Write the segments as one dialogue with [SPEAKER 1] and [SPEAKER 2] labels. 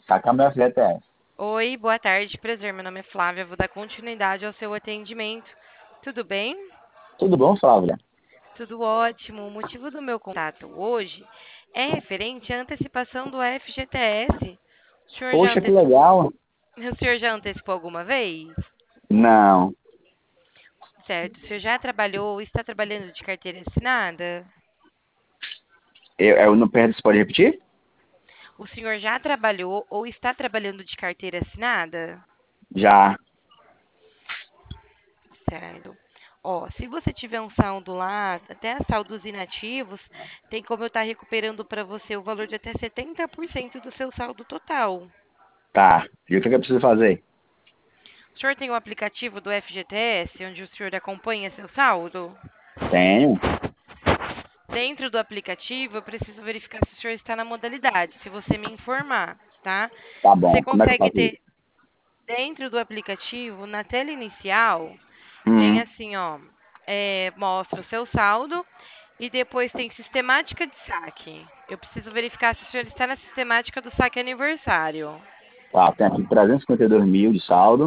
[SPEAKER 1] Saca meu FGTS.
[SPEAKER 2] Oi, boa tarde, prazer. Meu nome é Flávia, vou dar continuidade ao seu atendimento. Tudo bem?
[SPEAKER 1] Tudo bom, Flávia?
[SPEAKER 2] Tudo ótimo. O motivo do meu contato hoje é referente à antecipação do FGTS. O senhor já
[SPEAKER 1] Poxa, que
[SPEAKER 2] antecipou,
[SPEAKER 1] legal.
[SPEAKER 2] o senhor já antecipou alguma vez?
[SPEAKER 1] Não.
[SPEAKER 2] Certo. O senhor já trabalhou ou está trabalhando de carteira assinada?
[SPEAKER 1] Eu não perdo, você pode repetir?
[SPEAKER 2] O senhor já trabalhou ou está trabalhando de carteira assinada?
[SPEAKER 1] Já.
[SPEAKER 2] Certo. Ó, se você tiver um saldo lá, até saldos inativos, tem como eu estar recuperando para você o valor de até 70% do seu saldo total.
[SPEAKER 1] Tá. E o que eu preciso fazer?
[SPEAKER 2] O senhor tem o aplicativo do FGTS, onde o senhor acompanha seu saldo?
[SPEAKER 1] Tenho.
[SPEAKER 2] Dentro do aplicativo, eu preciso verificar se o senhor está na modalidade, se você me informar, tá?
[SPEAKER 1] Tá
[SPEAKER 2] Você
[SPEAKER 1] bom. Como é que eu
[SPEAKER 2] consegue
[SPEAKER 1] faço
[SPEAKER 2] ter
[SPEAKER 1] isso?
[SPEAKER 2] dentro do aplicativo, na tela inicial, tem
[SPEAKER 1] Hum,
[SPEAKER 2] assim, ó, mostra o seu saldo e depois tem sistemática de saque. Eu preciso verificar se o senhor está na sistemática do saque aniversário.
[SPEAKER 1] tá. Tem aqui 352 mil de saldo.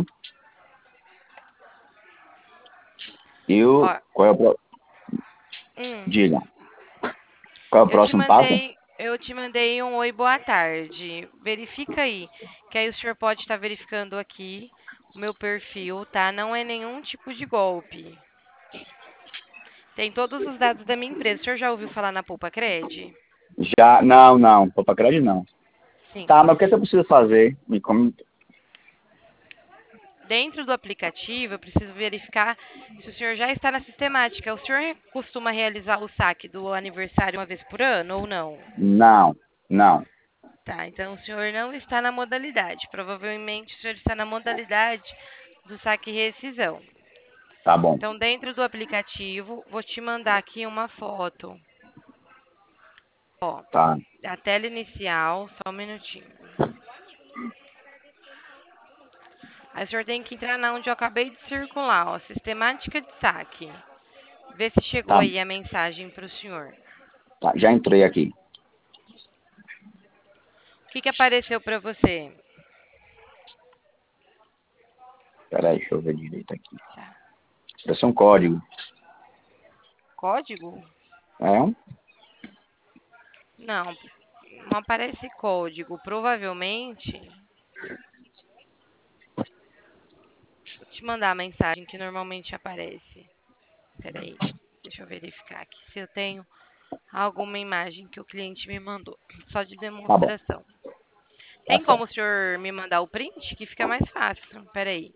[SPEAKER 1] E
[SPEAKER 2] Ó,
[SPEAKER 1] qual é
[SPEAKER 2] hum,
[SPEAKER 1] diga, qual é o próximo passo?
[SPEAKER 2] eu te mandei um oi, boa tarde. Verifica aí, que aí o senhor pode estar verificando aqui o meu perfil, tá? Não é nenhum tipo de golpe. Tem todos os dados da minha empresa. O senhor já ouviu falar na Poupa Cred?
[SPEAKER 1] Já, não, não. Poupa crédito não.
[SPEAKER 2] Sim.
[SPEAKER 1] Tá, mas o que eu preciso fazer? Me come...
[SPEAKER 2] Dentro do aplicativo, eu preciso verificar se o senhor já está na sistemática. O senhor costuma realizar o saque do aniversário uma vez por ano ou não?
[SPEAKER 1] Não, não.
[SPEAKER 2] Tá, então o senhor não está na modalidade. Provavelmente o senhor está na modalidade do saque e rescisão.
[SPEAKER 1] Tá bom.
[SPEAKER 2] Então, dentro do aplicativo, vou te mandar aqui uma foto. Ó,
[SPEAKER 1] Tá,
[SPEAKER 2] a tela inicial, só um minutinho. Aí o senhor tem que entrar na onde eu acabei de circular, ó, sistemática de saque. Vê se chegou
[SPEAKER 1] tá,
[SPEAKER 2] aí a mensagem para o senhor.
[SPEAKER 1] tá. Já entrei aqui.
[SPEAKER 2] O que que apareceu para você?
[SPEAKER 1] Peraí, deixa eu ver direito aqui.
[SPEAKER 2] Tá.
[SPEAKER 1] Esse é um código.
[SPEAKER 2] Código?
[SPEAKER 1] É?
[SPEAKER 2] Não, não aparece código. Provavelmente, vou te mandar a mensagem que normalmente aparece. Peraí, deixa eu verificar aqui se eu tenho alguma imagem que o cliente me mandou. Só de
[SPEAKER 1] Tá bom.
[SPEAKER 2] demonstração.
[SPEAKER 1] Tá
[SPEAKER 2] Tem como o
[SPEAKER 1] certo.
[SPEAKER 2] senhor me mandar o print? Que fica mais fácil. Peraí.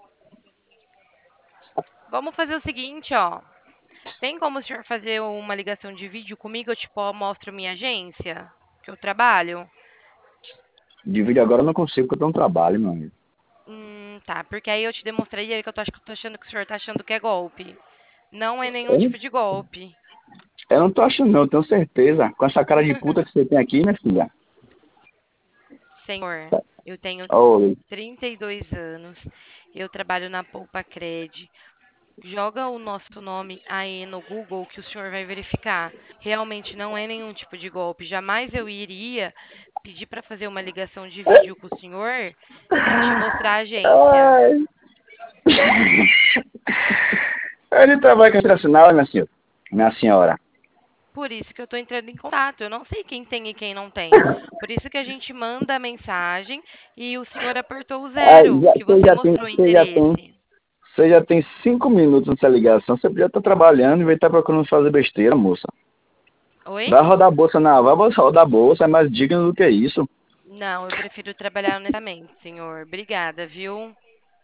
[SPEAKER 2] Vamos fazer o seguinte, ó. Tem como o senhor fazer uma ligação de vídeo comigo? Eu, tipo, mostro minha agência, que eu trabalho?
[SPEAKER 1] De vídeo agora eu não consigo, porque eu tô no trabalho, meu amigo.
[SPEAKER 2] Tá. Porque aí eu te demonstraria que eu tô achando que o senhor tá achando que é golpe. Não é nenhum
[SPEAKER 1] Eu não,
[SPEAKER 2] tipo de golpe.
[SPEAKER 1] eu não tô achando, não, eu tenho certeza. Com essa cara de puta que você tem aqui, minha filha.
[SPEAKER 2] Senhor, eu tenho
[SPEAKER 1] Oi.
[SPEAKER 2] 32 anos. Eu trabalho na Poupa Cred. Joga o nosso nome aí no Google que o senhor vai verificar. Realmente não é nenhum tipo de golpe. Jamais eu iria pedir para fazer uma ligação de vídeo com o senhor e te mostrar a agência.
[SPEAKER 1] Ai. Ele trabalha com internacional, minha senhora. Minha senhora.
[SPEAKER 2] Por isso que eu estou entrando em contato. Eu não sei quem tem e quem não tem. Por isso que a gente manda a mensagem e o senhor apertou o
[SPEAKER 1] Ai,
[SPEAKER 2] zero, que
[SPEAKER 1] você
[SPEAKER 2] você
[SPEAKER 1] já tem,
[SPEAKER 2] mostrou interesse.
[SPEAKER 1] você já tem 5 minutos nessa ligação. Você podia estar trabalhando e vai estar procurando fazer besteira, moça.
[SPEAKER 2] Oi?
[SPEAKER 1] Vai rodar a bolsa na, vai rodar a bolsa, é mais digno do que isso.
[SPEAKER 2] Não, eu prefiro trabalhar honestamente, senhor. Obrigada, viu?